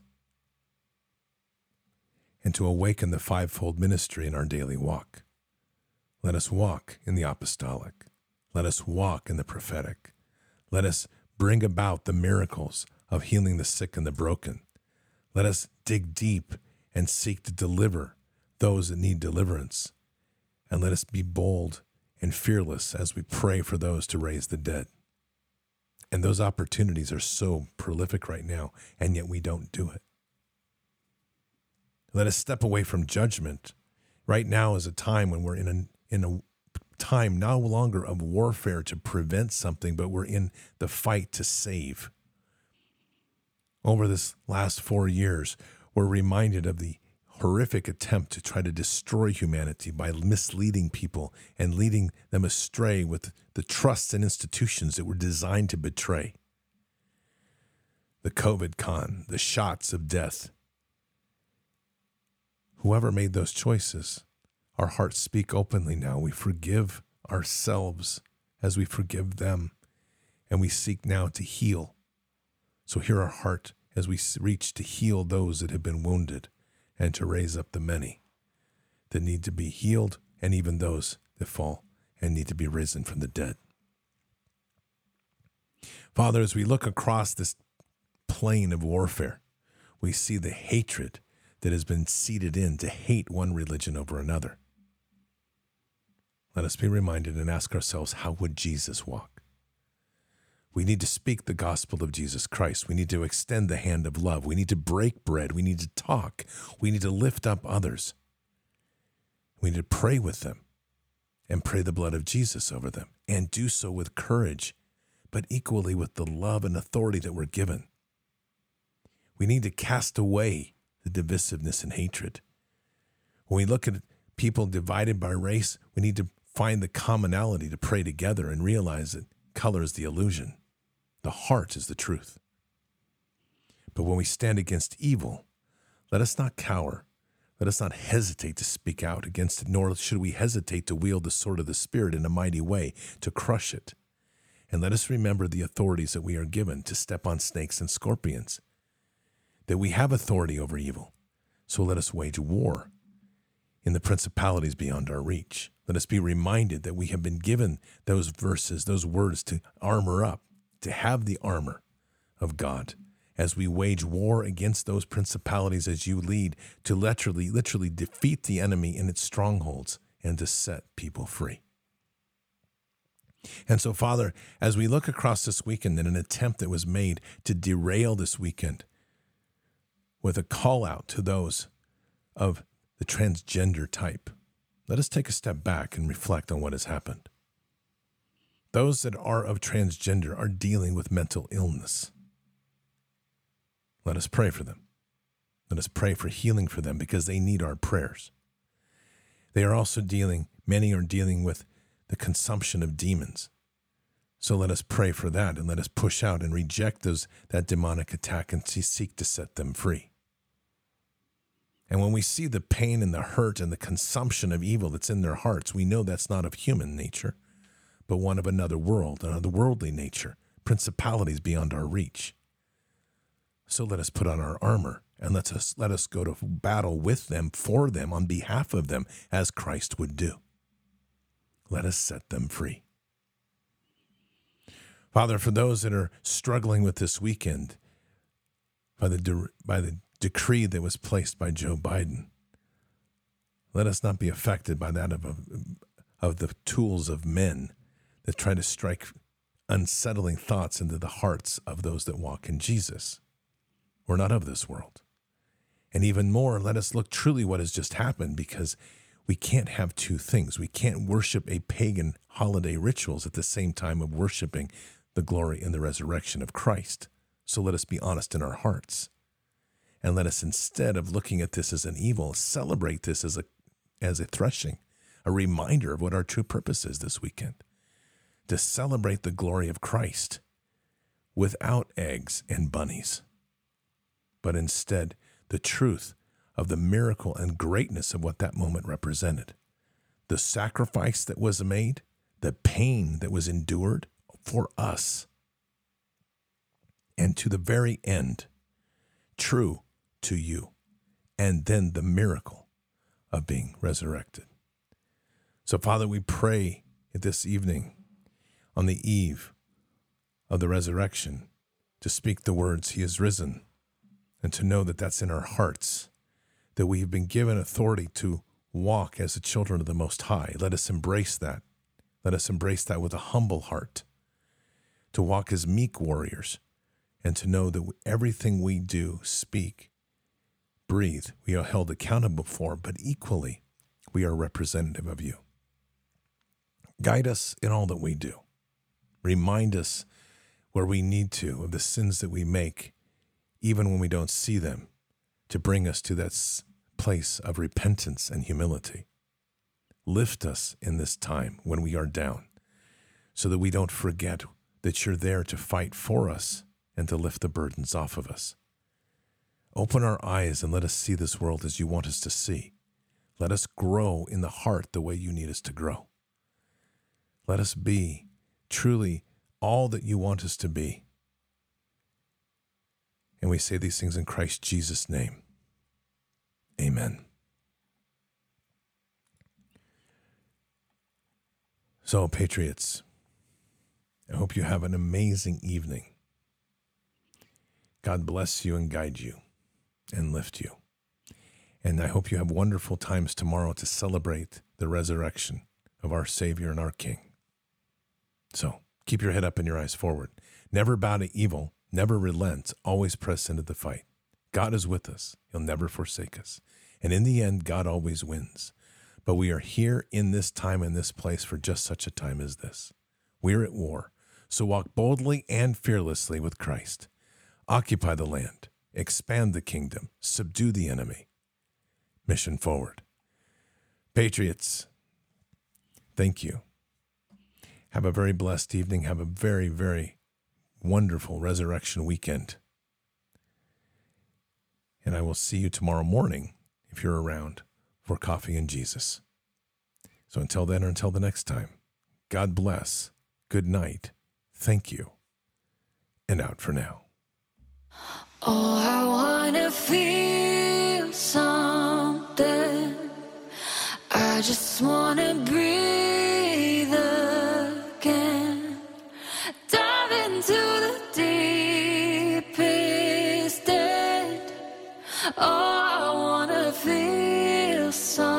and to awaken the fivefold ministry in our daily walk. Let us walk in the apostolic. Let us walk in the prophetic. Let us bring about the miracles of healing the sick and the broken. Let us dig deep and seek to deliver those that need deliverance. And let us be bold and fearless as we pray for those to raise the dead. And those opportunities are so prolific right now, and yet we don't do it. Let us step away from judgment. Right now is a time when we're in a, in a time no longer of warfare to prevent something, but we're in the fight to save. Over this last four years, we're reminded of the horrific attempt to try to destroy humanity by misleading people and leading them astray with the trusts and institutions that were designed to betray. The COVID con, the shots of death. Whoever made those choices, our hearts speak openly now. We forgive ourselves as we forgive them, and we seek now to heal. So hear our heart as we reach to heal those that have been wounded and to raise up the many that need to be healed, and even those that fall and need to be risen from the dead. Father, as we look across this plane of warfare, we see the hatred that has been seeded in to hate one religion over another. Let us be reminded and ask ourselves, how would Jesus walk? We need to speak the gospel of Jesus Christ. We need to extend the hand of love. We need to break bread. We need to talk. We need to lift up others. We need to pray with them and pray the blood of Jesus over them, and do so with courage, but equally with the love and authority that we're given. We need to cast away the divisiveness and hatred. When we look at people divided by race, we need to find the commonality to pray together and realize that color is the illusion. The heart is the truth. But when we stand against evil, let us not cower. Let us not hesitate to speak out against it, nor should we hesitate to wield the sword of the Spirit in a mighty way to crush it. And let us remember the authorities that we are given to step on snakes and scorpions, that we have authority over evil. So let us wage war in the principalities beyond our reach. Let us be reminded that we have been given those verses, those words to armor up, to have the armor of God as we wage war against those principalities as you lead, to literally, literally defeat the enemy in its strongholds and to set people free. And so, Father, as we look across this weekend in an attempt that was made to derail this weekend with a call out to those of the transgender type, let us take a step back and reflect on what has happened. Those that are of transgender are dealing with mental illness. Let us pray for them. Let us pray for healing for them because they need our prayers. They are also dealing, many are dealing with the consumption of demons. So let us pray for that and let us push out and reject those, that demonic attack and seek to set them free. And when we see the pain and the hurt and the consumption of evil that's in their hearts, we know that's not of human nature, but one of another world, another worldly nature, principalities beyond our reach. So let us put on our armor and let us let us go to battle with them, for them, on behalf of them, as Christ would do. Let us set them free. Father, for those that are struggling with this weekend by the de- by the decree that was placed by Joe Biden, let us not be affected by that of, of, of the tools of men that try to strike unsettling thoughts into the hearts of those that walk in Jesus. We're not of this world. And even more, let us look truly what has just happened, because we can't have two things. We can't worship a pagan holiday rituals at the same time of worshiping the glory and the resurrection of Christ. So let us be honest in our hearts. And let us, instead of looking at this as an evil, celebrate this as a as a threshing, a reminder of what our true purpose is this weekend. To celebrate the glory of Christ without eggs and bunnies, but instead the truth of the miracle and greatness of what that moment represented. The sacrifice that was made, the pain that was endured for us, and to the very end, true to you, and then the miracle of being resurrected. So, Father, we pray this evening on the eve of the resurrection to speak the words, He is risen, and to know that that's in our hearts, that we have been given authority to walk as the children of the Most High. Let us embrace that. Let us embrace that with a humble heart, to walk as meek warriors, and to know that everything we do, speak, breathe, we are held accountable for, but equally, we are representative of you. Guide us in all that we do. Remind us where we need to of the sins that we make, even when we don't see them, to bring us to that place of repentance and humility. Lift us in this time when we are down, so that we don't forget that you're there to fight for us and to lift the burdens off of us. Open our eyes and let us see this world as you want us to see. Let us grow in the heart the way you need us to grow. Let us be truly all that you want us to be. And we say these things in Christ Jesus' name. Amen. Amen. So, Patriots, I hope you have an amazing evening. God bless you and guide you and lift you. And I hope you have wonderful times tomorrow to celebrate the resurrection of our Savior and our King. So, keep your head up and your eyes forward. Never bow to evil, never relent, always press into the fight. God is with us. He'll never forsake us. And in the end, God always wins. But we are here in this time and this place for just such a time as this. We're at war. So walk boldly and fearlessly with Christ. Occupy the land. Expand the kingdom. Subdue the enemy. Mission forward. Patriots, thank you. Have a very blessed evening. Have a very, very wonderful resurrection weekend. And I will see you tomorrow morning, if you're around, for Coffee and Jesus. So until then or until the next time, God bless, good night, thank you, and out for now. Oh, I wanna feel something. I just wanna breathe again. Dive into the deepest end. Oh, I wanna feel something.